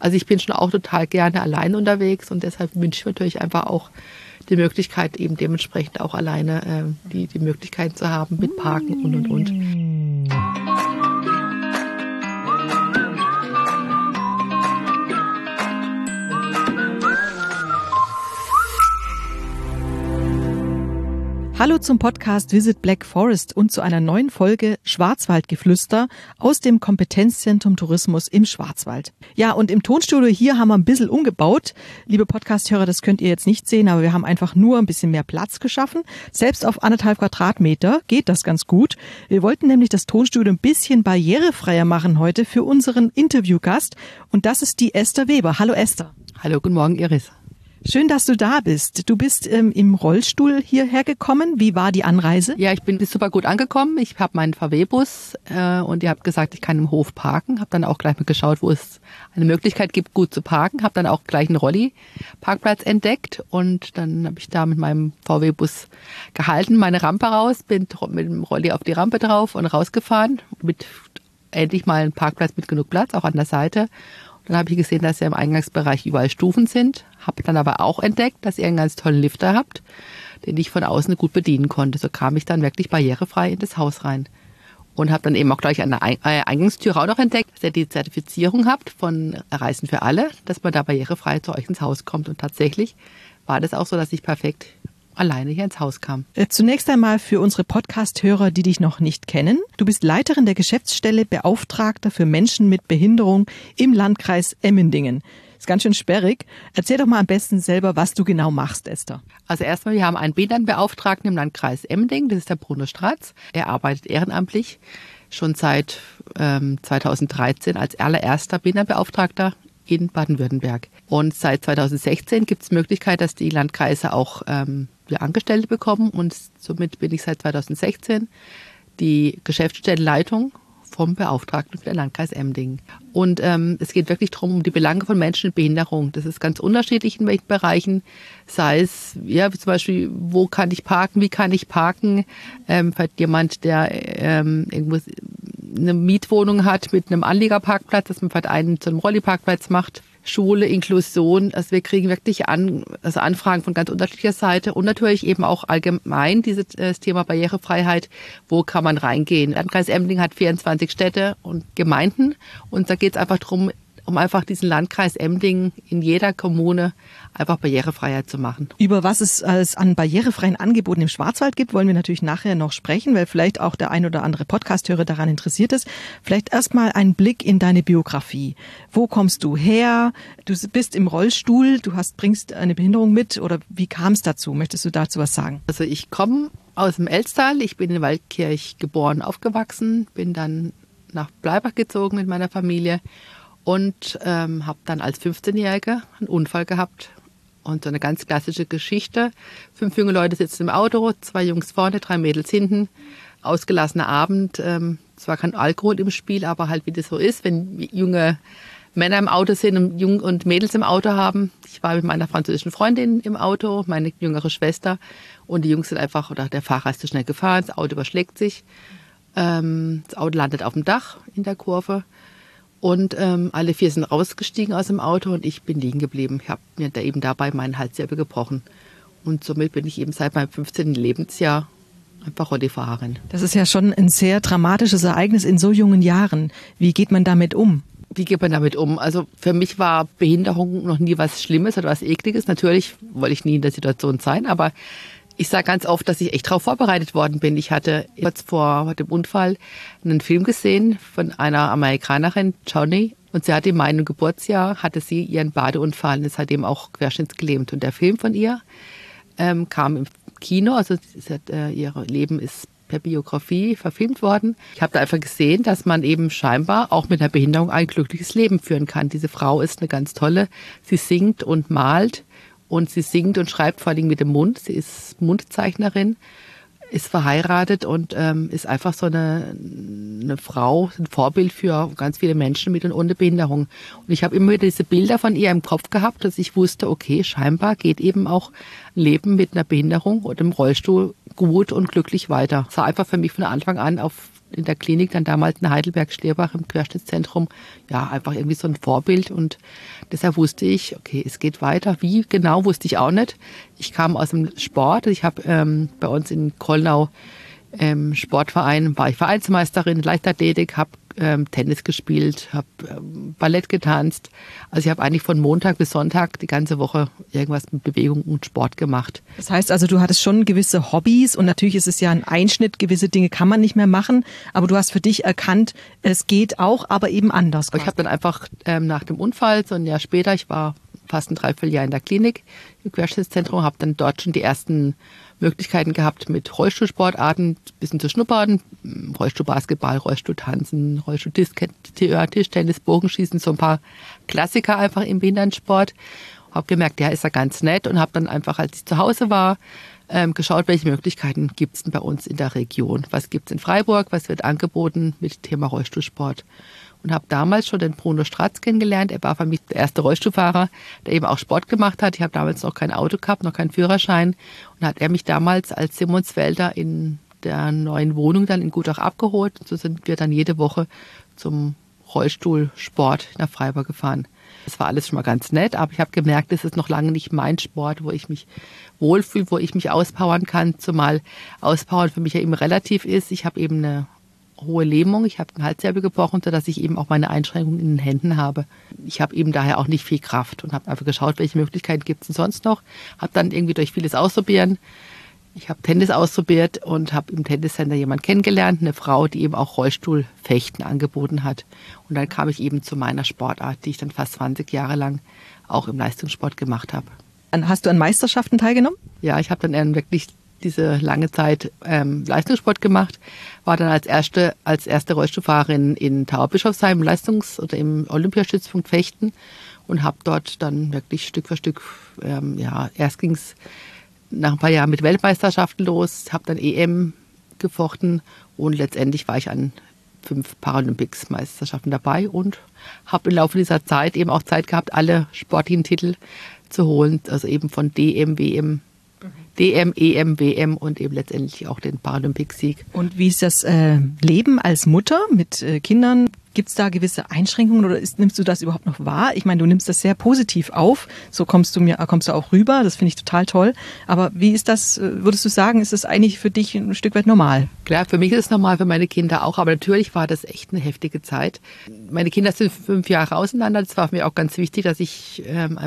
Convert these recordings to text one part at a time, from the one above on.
Also ich bin schon auch total gerne allein unterwegs und deshalb wünsche ich mir natürlich einfach auch die Möglichkeit, eben dementsprechend auch alleine die Möglichkeit zu haben mit Parken und. Hallo zum Podcast Visit Black Forest und zu einer neuen Folge Schwarzwaldgeflüster aus dem Kompetenzzentrum Tourismus im Schwarzwald. Ja, und im Tonstudio hier haben wir ein bisschen umgebaut. Liebe Podcasthörer, das könnt ihr jetzt nicht sehen, aber wir haben einfach nur ein bisschen mehr Platz geschaffen. Selbst auf 1,5 Quadratmeter geht das ganz gut. Wir wollten nämlich das Tonstudio ein bisschen barrierefreier machen heute für unseren Interviewgast. Und das ist die Esther Weber. Hallo Esther. Hallo, guten Morgen Iris. Schön, dass du da bist. Du bist im Rollstuhl hierher gekommen. Wie war die Anreise? Ja, ich bin super gut angekommen. Ich habe meinen VW-Bus und ihr habt gesagt, ich kann im Hof parken. Habe dann auch gleich mal geschaut, wo es eine Möglichkeit gibt, gut zu parken. Habe dann auch gleich einen Rolli-Parkplatz entdeckt und dann habe ich da mit meinem VW-Bus gehalten, meine Rampe raus, bin mit dem Rolli auf die Rampe drauf und rausgefahren. Mit endlich mal einem Parkplatz mit genug Platz, auch an der Seite. Dann habe ich gesehen, dass ja im Eingangsbereich überall Stufen sind. Habe dann aber auch entdeckt, dass ihr einen ganz tollen Lifter habt, den ich von außen gut bedienen konnte. So kam ich dann wirklich barrierefrei in das Haus rein. Und habe dann eben auch gleich an der Eingangstür auch noch entdeckt, dass ihr die Zertifizierung habt von Reisen für alle, dass man da barrierefrei zu euch ins Haus kommt. Und tatsächlich war das auch so, dass ich perfekt alleine hier ins Haus kam. Zunächst einmal für unsere Podcast-Hörer, die dich noch nicht kennen. Du bist Leiterin der Geschäftsstelle Beauftragter für Menschen mit Behinderung im Landkreis Emmendingen. Ist ganz schön sperrig. Erzähl doch mal am besten selber, was du genau machst, Esther. Also erstmal, wir haben einen Behindertenbeauftragten im Landkreis Emmendingen, das ist der Bruno Stratz. Er arbeitet ehrenamtlich schon seit 2013 als allererster Behindertenbeauftragter in Baden-Württemberg. Und seit 2016 gibt es Möglichkeit, dass die Landkreise auch Angestellte bekommen. Und somit bin ich seit 2016 die Geschäftsstellenleitung vom Beauftragten für den Landkreis Emmendingen. Und es geht wirklich darum, um die Belange von Menschen mit Behinderung. Das ist ganz unterschiedlich in welchen Bereichen. Sei es, ja, wie zum Beispiel, wo kann ich parken, wie kann ich parken. Vielleicht jemand, der irgendwo eine Mietwohnung hat mit einem Anliegerparkplatz, dass man vielleicht einen zu einem Rolli-Parkplatz macht. Schule, Inklusion, also wir kriegen wirklich Anfragen von ganz unterschiedlicher Seite und natürlich eben auch allgemein das Thema Barrierefreiheit, wo kann man reingehen. Der Landkreis Emmendingen hat 24 Städte und Gemeinden und da geht es einfach darum, um einfach diesen Landkreis Emmendingen in jeder Kommune einfach barrierefreier zu machen. Über was es alles an barrierefreien Angeboten im Schwarzwald gibt, wollen wir natürlich nachher noch sprechen, weil vielleicht auch der ein oder andere Podcast-Hörer daran interessiert ist. Vielleicht erstmal ein Blick in deine Biografie. Wo kommst du her? Du bist im Rollstuhl, bringst eine Behinderung mit oder wie kam es dazu? Möchtest du dazu was sagen? Also ich komme aus dem Elztal, ich bin in Waldkirch geboren, aufgewachsen, bin dann nach Bleibach gezogen mit meiner Familie. Und habe dann als 15-Jährige einen Unfall gehabt. Und so eine ganz klassische Geschichte. 5 junge Leute sitzen im Auto, 2 Jungs vorne, 3 Mädels hinten. Ausgelassener Abend. Zwar kein Alkohol im Spiel, aber halt wie das so ist, wenn junge Männer im Auto sind und Mädels im Auto haben. Ich war mit meiner französischen Freundin im Auto, meine jüngere Schwester. Und die Jungs sind einfach, oder der Fahrer ist zu schnell gefahren, das Auto überschlägt sich. Das Auto landet auf dem Dach in der Kurve. Und alle 4 sind rausgestiegen aus dem Auto und ich bin liegen geblieben. Ich habe mir da eben dabei meinen Halswirbel gebrochen. Und somit bin ich eben seit meinem 15. Lebensjahr einfach Rollifahrerin. Das ist ja schon ein sehr dramatisches Ereignis in so jungen Jahren. Wie geht man damit um? Wie geht man damit um? Also für mich war Behinderung noch nie was Schlimmes oder was Ekliges. Natürlich wollte ich nie in der Situation sein, aber ich sage ganz oft, dass ich echt darauf vorbereitet worden bin. Ich hatte kurz vor dem Unfall einen Film gesehen von einer Amerikanerin, Johnny. Und sie hatte in meinem Geburtsjahr, hatte sie ihren Badeunfall und ist seitdem auch querschnittsgelähmt. Und der Film von ihr kam im Kino, also ihr Leben ist per Biografie verfilmt worden. Ich habe da einfach gesehen, dass man eben scheinbar auch mit einer Behinderung ein glückliches Leben führen kann. Diese Frau ist eine ganz tolle. Sie singt und malt. Und sie singt und schreibt vor allem mit dem Mund. Sie ist Mundzeichnerin, ist verheiratet und ist einfach so eine Frau, ein Vorbild für ganz viele Menschen mit und ohne Behinderung. Und ich habe immer wieder diese Bilder von ihr im Kopf gehabt, dass ich wusste, okay, scheinbar geht eben auch ein Leben mit einer Behinderung oder im Rollstuhl gut und glücklich weiter. Das war einfach für mich von Anfang an auf in der Klinik dann damals in Heidelberg-Schlierbach im Querschnittszentrum, ja, einfach irgendwie so ein Vorbild. Und deshalb wusste ich, okay, es geht weiter. Wie genau, wusste ich auch nicht. Ich kam aus dem Sport. Ich habe bei uns in Kollnau Sportverein, war ich Vereinsmeisterin, Leichtathletik, habe Tennis gespielt, habe Ballett getanzt. Also ich habe eigentlich von Montag bis Sonntag die ganze Woche irgendwas mit Bewegung und Sport gemacht. Das heißt also, du hattest schon gewisse Hobbys und natürlich ist es ja ein Einschnitt, gewisse Dinge kann man nicht mehr machen, aber du hast für dich erkannt, es geht auch, aber eben anders. Ich habe dann einfach nach dem Unfall, so ein Jahr später, ich war fast ein Dreivierteljahr in der Klinik im Querschnittszentrum, habe dann dort schon die ersten Möglichkeiten gehabt, mit Rollstuhlsportarten ein bisschen zu schnuppern. Rollstuhlbasketball, Rollstuhltanzen, Tischtennis, Bogenschießen, so ein paar Klassiker einfach im Behindertensport. Habe gemerkt, ja, ist ja ganz nett und habe dann einfach, als ich zu Hause war, geschaut, welche Möglichkeiten gibt es denn bei uns in der Region. Was gibt es in Freiburg, was wird angeboten mit dem Thema Rollstuhlsport. Und habe damals schon den Bruno Stratz kennengelernt. Er war für mich der erste Rollstuhlfahrer, der eben auch Sport gemacht hat. Ich habe damals noch kein Auto gehabt, noch keinen Führerschein. Und hat er mich damals als Simonsfelder in der neuen Wohnung dann in Gutach abgeholt. Und so sind wir dann jede Woche zum Rollstuhlsport nach Freiburg gefahren. Das war alles schon mal ganz nett, aber ich habe gemerkt, das ist noch lange nicht mein Sport, wo ich mich wohlfühle, wo ich mich auspowern kann. Zumal Auspowern für mich ja eben relativ ist. Ich habe eben eine hohe Lähmung. Ich habe den Halswirbel gebrochen, sodass ich eben auch meine Einschränkungen in den Händen habe. Ich habe eben daher auch nicht viel Kraft und habe einfach geschaut, welche Möglichkeiten gibt es denn sonst noch. Habe dann irgendwie durch vieles ausprobieren. Ich habe Tennis ausprobiert und habe im Tenniscenter jemanden kennengelernt, eine Frau, die eben auch Rollstuhlfechten angeboten hat. Und dann kam ich eben zu meiner Sportart, die ich dann fast 20 Jahre lang auch im Leistungssport gemacht habe. Hast du an Meisterschaften teilgenommen? Ja, ich habe dann wirklich diese lange Zeit Leistungssport gemacht, war dann als erste Rollstuhlfahrerin in Tauberbischofsheim im Olympiastützpunkt Fechten und habe dort dann wirklich Stück für Stück, erst ging es nach ein paar Jahren mit Weltmeisterschaften los, habe dann EM gefochten und letztendlich war ich an 5 Paralympics-Meisterschaften dabei und habe im Laufe dieser Zeit eben auch Zeit gehabt, alle sportlichen Titel zu holen, also eben von DM, EM, WM und eben letztendlich auch den Paralympics-Sieg. Und wie ist das Leben als Mutter mit Kindern? Gibt es da gewisse Einschränkungen oder nimmst du das überhaupt noch wahr? Ich meine, du nimmst das sehr positiv auf, so kommst du auch rüber, das finde ich total toll. Aber wie ist das, würdest du sagen, ist das eigentlich für dich ein Stück weit normal? Klar, für mich ist es normal, für meine Kinder auch, aber natürlich war das echt eine heftige Zeit. Meine Kinder sind 5 Jahre auseinander, das war für mich auch ganz wichtig, dass ich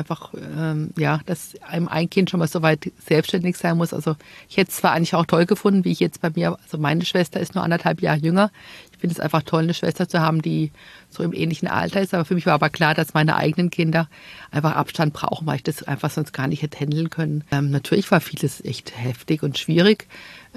dass einem ein Kind schon mal so weit selbstständig sein muss. Also ich hätte es zwar eigentlich auch toll gefunden, wie ich jetzt bei mir, also meine Schwester ist nur 1,5 Jahre jünger. Ich finde es einfach toll, eine Schwester zu haben, die so im ähnlichen Alter ist. Aber für mich war aber klar, dass meine eigenen Kinder einfach Abstand brauchen, weil ich das einfach sonst gar nicht hätte handeln können. Natürlich war vieles echt heftig und schwierig.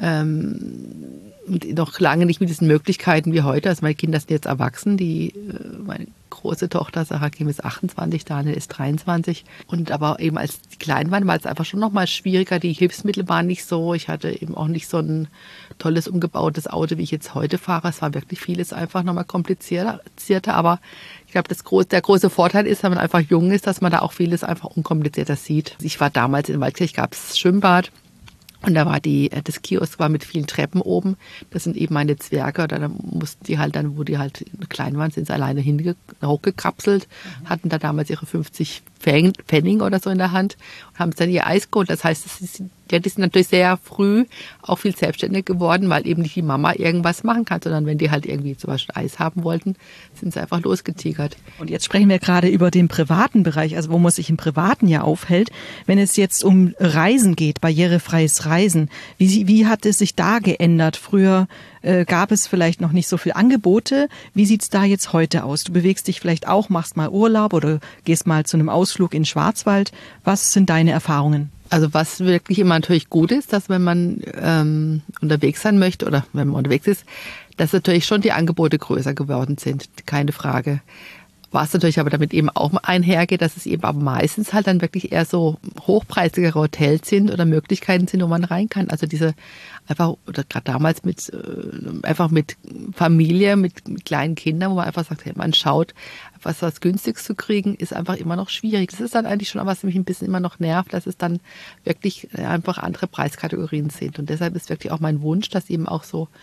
Und noch lange nicht mit diesen Möglichkeiten wie heute. Also meine Kinder sind jetzt erwachsen. Meine große Tochter Sarah Kim ist 28, Daniel ist 23. Und aber eben als die klein waren, war es einfach schon noch mal schwieriger. Die Hilfsmittel waren nicht so. Ich hatte eben auch nicht so ein tolles umgebautes Auto, wie ich jetzt heute fahre. Es war wirklich vieles einfach noch mal komplizierter. Aber ich glaube, der große Vorteil ist, wenn man einfach jung ist, dass man da auch vieles einfach unkomplizierter sieht. Ich war damals in Waldkirch, gab es Schwimmbad. Und da war das Kiosk war mit vielen Treppen oben. Das sind eben meine Zwerge. Da mussten die halt dann, wo die halt klein waren, sind sie alleine hochgekapselt, hatten da damals ihre 50 Pfennig oder so in der Hand und haben dann ihr Eis geholt. Das heißt, die sind natürlich sehr früh auch viel selbstständiger geworden, weil eben nicht die Mama irgendwas machen kann, sondern wenn die halt irgendwie zum Beispiel Eis haben wollten, sind sie einfach losgetigert. Und jetzt sprechen wir gerade über den privaten Bereich, also wo man sich im Privaten ja aufhält. Wenn es jetzt um Reisen geht, barrierefreies Reisen, wie hat es sich da geändert? Früher gab es vielleicht noch nicht so viele Angebote. Wie sieht's da jetzt heute aus? Du bewegst dich vielleicht auch, machst mal Urlaub oder gehst mal zu einem Ausflug in den Schwarzwald. Was sind deine Erfahrungen? Also was wirklich immer natürlich gut ist, dass wenn man unterwegs sein möchte oder wenn man unterwegs ist, dass natürlich schon die Angebote größer geworden sind, keine Frage. Was natürlich aber damit eben auch einhergeht, dass es eben aber meistens halt dann wirklich eher so hochpreisigere Hotels sind oder Möglichkeiten sind, wo man rein kann. Also diese einfach, oder gerade damals einfach mit Familie, mit kleinen Kindern, wo man einfach sagt, hey, man schaut, was Günstiges zu kriegen, ist einfach immer noch schwierig. Das ist dann eigentlich schon, was mich ein bisschen immer noch nervt, dass es dann wirklich einfach andere Preiskategorien sind. Und deshalb ist wirklich auch mein Wunsch, dass eben auch so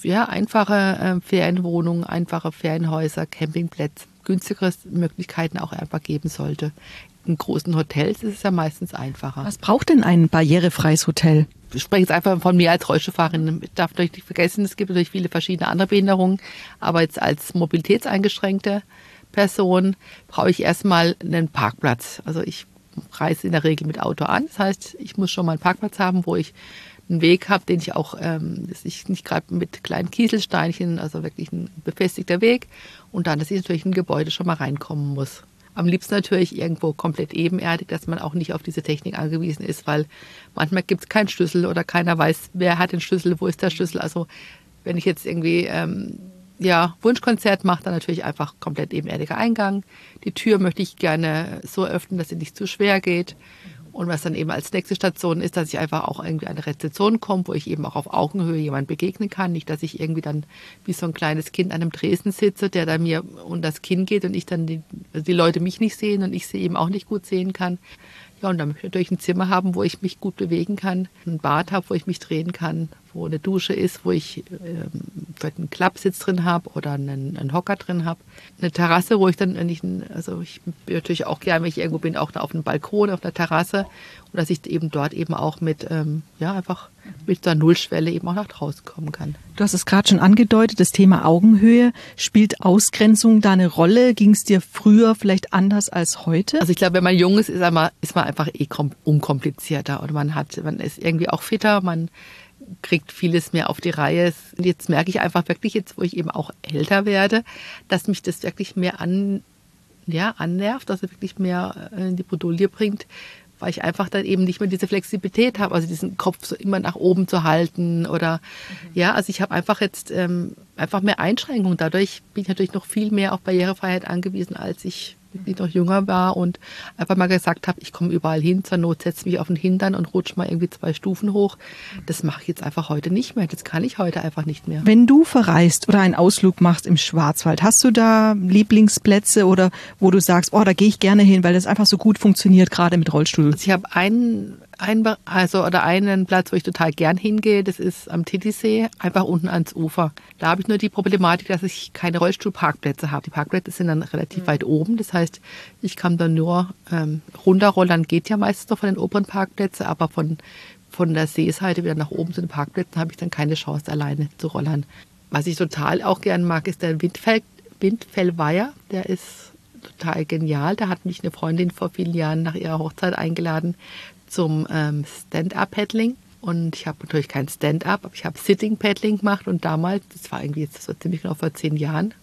ja, einfache Ferienwohnungen, einfache Ferienhäuser, Campingplätze, günstigere Möglichkeiten auch einfach geben sollte. In großen Hotels ist es ja meistens einfacher. Was braucht denn ein barrierefreies Hotel? Ich spreche jetzt einfach von mir als Rollstuhlfahrerin. Ich darf natürlich nicht vergessen, es gibt natürlich viele verschiedene andere Behinderungen, aber jetzt als mobilitätseingeschränkte Person brauche ich erstmal einen Parkplatz. Also ich reise in der Regel mit Auto an. Das heißt, ich muss schon mal einen Parkplatz haben, wo ich einen Weg habe, den ich auch, dass ich nicht gerade mit kleinen Kieselsteinchen, also wirklich ein befestigter Weg und dann, dass ich natürlich in ein Gebäude schon mal reinkommen muss. Am liebsten natürlich irgendwo komplett ebenerdig, dass man auch nicht auf diese Technik angewiesen ist, weil manchmal gibt es keinen Schlüssel oder keiner weiß, wer hat den Schlüssel, wo ist der Schlüssel. Also wenn ich jetzt irgendwie Wunschkonzert mache, dann natürlich einfach komplett ebenerdiger Eingang. Die Tür möchte ich gerne so öffnen, dass sie nicht zu schwer geht. Und was dann eben als nächste Station ist, dass ich einfach auch irgendwie an eine Rezeption komme, wo ich eben auch auf Augenhöhe jemand begegnen kann. Nicht, dass ich irgendwie dann wie so ein kleines Kind an einem Tresen sitze, der da mir unter das Kinn geht und ich dann die Leute mich nicht sehen und ich sie eben auch nicht gut sehen kann. Ja, und dann möchte ich natürlich ein Zimmer haben, wo ich mich gut bewegen kann, ein Bad habe, wo ich mich drehen kann, wo eine Dusche ist, wo ich vielleicht einen Klappsitz drin habe oder einen Hocker drin habe. Eine Terrasse, wo ich dann, ich bin natürlich auch gerne, wenn ich irgendwo bin, auch auf einem Balkon, auf einer Terrasse. Und dass ich eben dort eben auch einfach mit der Nullschwelle eben auch nach draußen kommen kann. Du hast es gerade schon angedeutet, das Thema Augenhöhe. Spielt Ausgrenzung da eine Rolle? Ging es dir früher vielleicht anders als heute? Also ich glaube, wenn man jung ist, ist man einfach unkomplizierter und man ist irgendwie auch fitter, man kriegt vieles mehr auf die Reihe. Und jetzt merke ich einfach wirklich, jetzt wo ich eben auch älter werde, dass mich das wirklich mehr annervt, also wirklich mehr in die Bredouille bringt, weil ich einfach dann eben nicht mehr diese Flexibilität habe, also diesen Kopf so immer nach oben zu halten oder also ich habe einfach jetzt einfach mehr Einschränkungen. Dadurch bin ich natürlich noch viel mehr auf Barrierefreiheit angewiesen, als ich noch jünger war und einfach mal gesagt habe, ich komme überall hin, zur Not setze mich auf den Hintern und rutsche mal irgendwie 2 Stufen hoch. Das mache ich jetzt einfach heute nicht mehr. Das kann ich heute einfach nicht mehr. Wenn du verreist oder einen Ausflug machst im Schwarzwald, hast du da Lieblingsplätze oder wo du sagst, da gehe ich gerne hin, weil das einfach so gut funktioniert, gerade mit Rollstuhl? Also ich habe einen Platz, wo ich total gern hingehe, das ist am Titisee, einfach unten ans Ufer. Da habe ich nur die Problematik, dass ich keine Rollstuhlparkplätze habe. Die Parkplätze sind dann relativ weit oben, das heißt, ich kann dann nur runterrollern, geht ja meistens noch von den oberen Parkplätzen, aber von der Seeseite wieder nach oben zu den Parkplätzen habe ich dann keine Chance, alleine zu rollern. Was ich total auch gern mag, ist der Windfellweiher, der ist total genial. Da hat mich eine Freundin vor vielen Jahren nach ihrer Hochzeit eingeladen zum Stand-Up-Paddling. Und ich habe natürlich kein Stand-Up, aber ich habe Sitting-Paddling gemacht. Und damals, das war ziemlich genau vor 10 Jahren,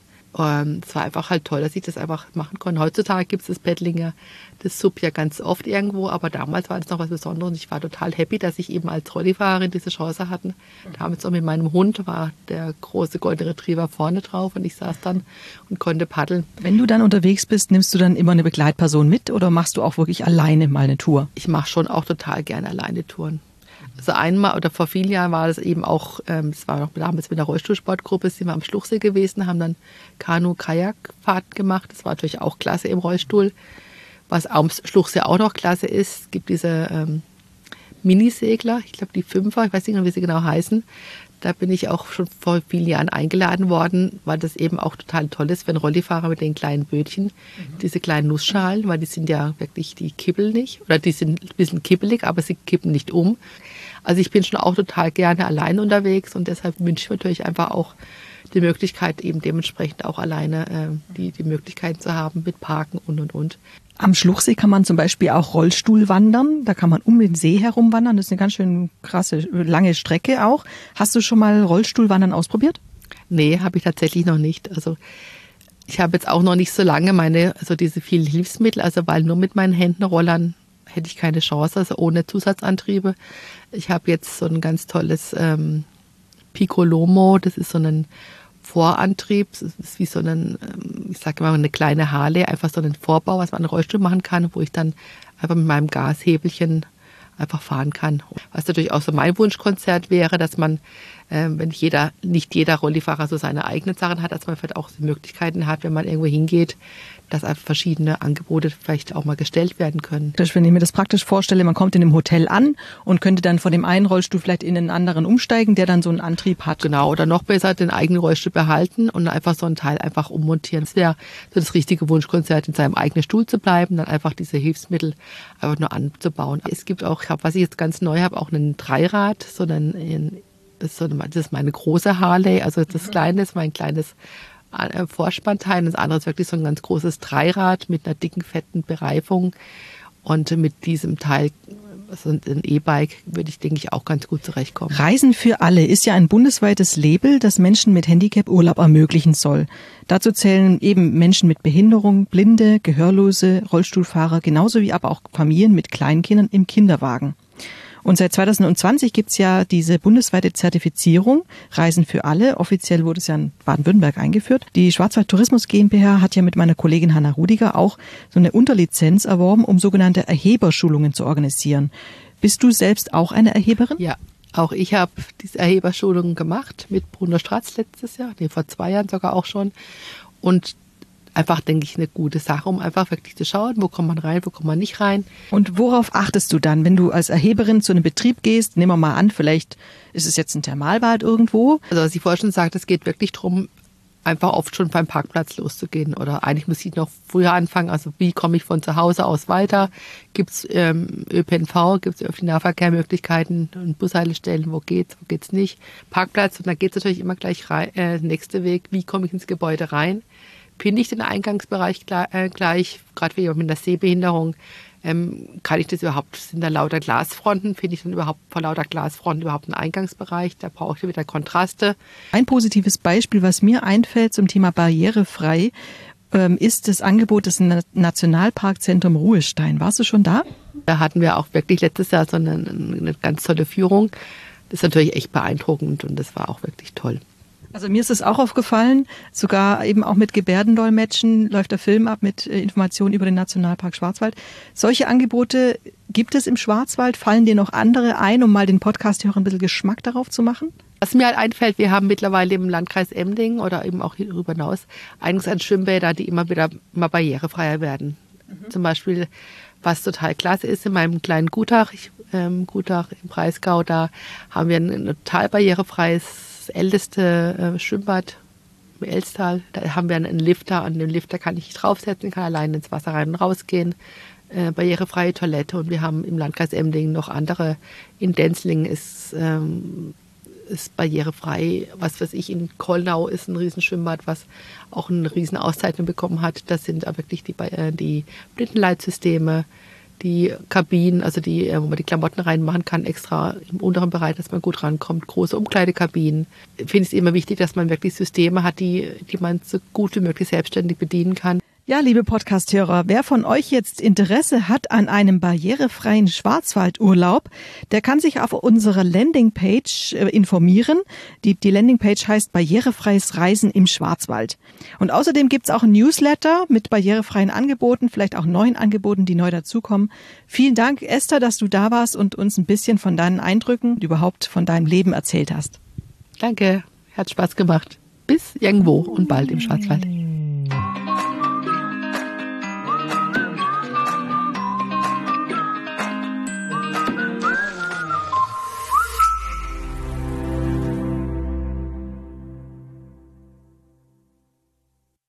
es war einfach halt toll, dass ich das einfach machen konnte. Heutzutage gibt es das Paddling ja, das Sub ja ganz oft irgendwo, aber damals war das noch was Besonderes und ich war total happy, dass ich eben als Rollifahrerin diese Chance hatte. Damals auch mit meinem Hund war der große Golden Retriever vorne drauf und ich saß dann und konnte paddeln. Wenn du dann unterwegs bist, nimmst du dann immer eine Begleitperson mit oder machst du auch wirklich alleine mal eine Tour? Ich mache schon auch total gerne alleine Touren. Also einmal oder vor vielen Jahren war das eben auch, das war noch damals mit der Rollstuhlsportgruppe, sind wir am Schluchsee gewesen, haben dann Kanu-Kajakfahrt gemacht. Das war natürlich auch klasse im Rollstuhl. Was am Schluchsee auch noch klasse ist, es gibt diese Minisegler, ich glaube die Fünfer, ich weiß nicht mehr, wie sie genau heißen. Da bin ich auch schon vor vielen Jahren eingeladen worden, weil das eben auch total toll ist, wenn Rollifahrer mit den kleinen Bötchen, diese kleinen Nussschalen, weil die sind ja wirklich, die kippeln nicht, oder die sind ein bisschen kippelig, aber sie kippen nicht um. Also ich bin schon auch total gerne allein unterwegs und deshalb wünsche ich mir natürlich einfach auch die Möglichkeit, eben dementsprechend auch alleine die Möglichkeit zu haben mit Parken und. Am Schluchsee kann man zum Beispiel auch Rollstuhl wandern. Da kann man um den See herum wandern. Das ist eine ganz schön krasse, lange Strecke auch. Hast du schon mal Rollstuhlwandern ausprobiert? Nee, habe ich tatsächlich noch nicht. Also ich habe jetzt auch noch nicht so lange diese vielen Hilfsmittel, also weil nur mit meinen Händen rollern hätte ich keine Chance, also ohne Zusatzantriebe. Ich habe jetzt so ein ganz tolles Piccolomo, das ist so ein Vorantrieb, das ist wie so ich sage mal eine kleine Harley, einfach so ein Vorbau, was man an Rollstuhl machen kann, wo ich dann einfach mit meinem Gashebelchen einfach fahren kann. Was natürlich auch so mein Wunschkonzert wäre, dass man wenn nicht jeder Rollifahrer so seine eigenen Sachen hat, dass man vielleicht auch Möglichkeiten hat, wenn man irgendwo hingeht, dass einfach verschiedene Angebote vielleicht auch mal gestellt werden können. Wenn ich mir das praktisch vorstelle, man kommt in einem Hotel an und könnte dann von dem einen Rollstuhl vielleicht in einen anderen umsteigen, der dann so einen Antrieb hat. Genau, oder noch besser den eigenen Rollstuhl behalten und einfach so ein Teil einfach ummontieren. Das wäre so das richtige Wunschkonzert, in seinem eigenen Stuhl zu bleiben, dann einfach diese Hilfsmittel einfach nur anzubauen. Es gibt auch, was ich jetzt ganz neu habe, auch einen Dreirad, das ist meine große Harley, also das kleine ist mein kleines Vorspannteil. Das andere ist wirklich so ein ganz großes Dreirad mit einer dicken, fetten Bereifung. Und mit diesem Teil, also ein E-Bike, denke ich, auch ganz gut zurechtkommen. Reisen für alle ist ja ein bundesweites Label, das Menschen mit Handicap Urlaub ermöglichen soll. Dazu zählen eben Menschen mit Behinderung, Blinde, Gehörlose, Rollstuhlfahrer, genauso wie aber auch Familien mit Kleinkindern im Kinderwagen. Und seit 2020 gibt's ja diese bundesweite Zertifizierung Reisen für alle. Offiziell wurde es ja in Baden-Württemberg eingeführt. Die Schwarzwald Tourismus GmbH hat ja mit meiner Kollegin Hanna Rudiger auch so eine Unterlizenz erworben, um sogenannte Erheberschulungen zu organisieren. Bist du selbst auch eine Erheberin? Ja, auch ich habe diese Erheberschulungen gemacht mit Bruno Stratz vor 2 Jahren sogar auch schon. Und einfach, denke ich, eine gute Sache, um einfach wirklich zu schauen, wo kommt man rein, wo kommt man nicht rein. Und worauf achtest du dann, wenn du als Erheberin zu einem Betrieb gehst? Nehmen wir mal an, vielleicht ist es jetzt ein Thermalbad irgendwo. Also was ich vorhin schon sagte, es geht wirklich darum, einfach oft schon beim Parkplatz loszugehen. Oder eigentlich muss ich noch früher anfangen. Also wie komme ich von zu Hause aus weiter? Gibt es ÖPNV, gibt es öffentliche Nahverkehrmöglichkeiten und Bushaltestellen, wo geht's nicht? Parkplatz, und dann geht es natürlich immer gleich rein, nächste Weg, wie komme ich ins Gebäude rein? Finde ich den Eingangsbereich gleich, gerade für jemand mit einer Sehbehinderung, kann ich das überhaupt, sind da lauter Glasfronten, finde ich dann überhaupt vor lauter Glasfronten überhaupt einen Eingangsbereich, da brauche ich wieder Kontraste. Ein positives Beispiel, was mir einfällt zum Thema barrierefrei, ist das Angebot des Nationalparkzentrum Ruhestein. Warst du schon da? Da hatten wir auch wirklich letztes Jahr so eine ganz tolle Führung. Das ist natürlich echt beeindruckend und das war auch wirklich toll. Also mir ist es auch aufgefallen, sogar eben auch mit Gebärdendolmetschen läuft der Film ab mit Informationen über den Nationalpark Schwarzwald. Solche Angebote gibt es im Schwarzwald. Fallen dir noch andere ein, um mal den Podcast-Hörern ein bisschen Geschmack darauf zu machen? Was mir halt einfällt, wir haben mittlerweile im Landkreis Emding oder eben auch darüber hinaus einiges an Schwimmbäder, die immer barrierefreier werden. Zum Beispiel, was total klasse ist, in meinem kleinen Gutach im Breisgau, da haben wir ein total barrierefreies älteste Schwimmbad im Elstal. Da haben wir einen Lifter. An dem Lifter kann ich draufsetzen, kann allein ins Wasser rein und rausgehen. Barrierefreie Toilette. Und wir haben im Landkreis Emding noch andere. In Denzlingen ist barrierefrei. Was weiß ich, in Kollnau ist ein Riesenschwimmbad, was auch eine riesen Auszeichnung bekommen hat. Das sind aber wirklich die Blindenleitsysteme. Die Kabinen, also wo man die Klamotten reinmachen kann, extra im unteren Bereich, dass man gut rankommt. Große Umkleidekabinen. Ich finde es immer wichtig, dass man wirklich Systeme hat, die man so gut wie möglich selbstständig bedienen kann. Ja, liebe Podcast-Hörer, wer von euch jetzt Interesse hat an einem barrierefreien Schwarzwaldurlaub, der kann sich auf unserer Landingpage informieren. Die Landingpage heißt Barrierefreies Reisen im Schwarzwald. Und außerdem gibt's auch ein Newsletter mit barrierefreien Angeboten, vielleicht auch neuen Angeboten, die neu dazukommen. Vielen Dank, Esther, dass du da warst und uns ein bisschen von deinen Eindrücken und überhaupt von deinem Leben erzählt hast. Danke, hat Spaß gemacht. Bis irgendwo und bald im Schwarzwald.